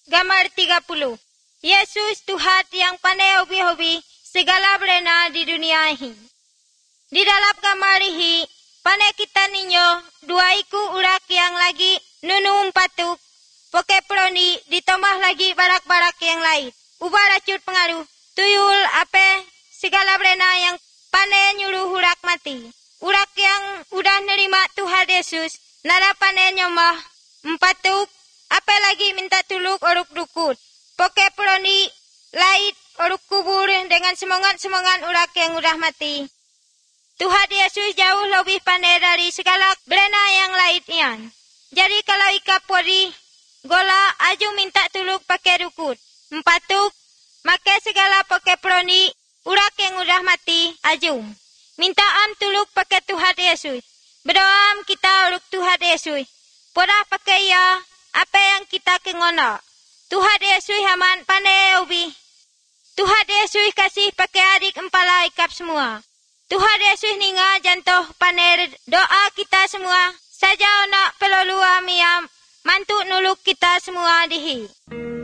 gambar 30. Yesus Tuhan yang pandai hobi-hobi segala berena di dunia ini. Di dalam gambar ini, pandai kita ninyo, dua iku urak yang lagi nunum patuk, poke proni ditambah lagi barak-barak yang lain. Ubah racun pengaruh, tuyul ape segala berena yang pandai nyuruh urak mati. Urak yang udah nerima Tuhan Yesus, nara pandai nyomah, empatuk, apa lagi minta tuluk oruk dukut. Poke proni lain oruk kubur dengan semangat-semangat urak yang udah mati. Tuhan Yesus jauh lebih pandai dari segala berena yang lainnya. Jadi kalau ika pori, gola aju minta tuluk pakai dukut. Empatuk, make segala poke proni urak yang udah mati, aju. Minta tuluk pakai Tuhan Yesus. Berdoa kita uruk Tuhan Yesus. Podah pakai ya, apa yang kita kengono. Tuhan Yesus haman pandai ubi. Tuhan Yesus kasih pakai adik empala ikap semua. Tuhan Yesus ninga jantoh pandai doa kita semua. Saja nak pelolua miam mantuk nuluk kita semua dihi.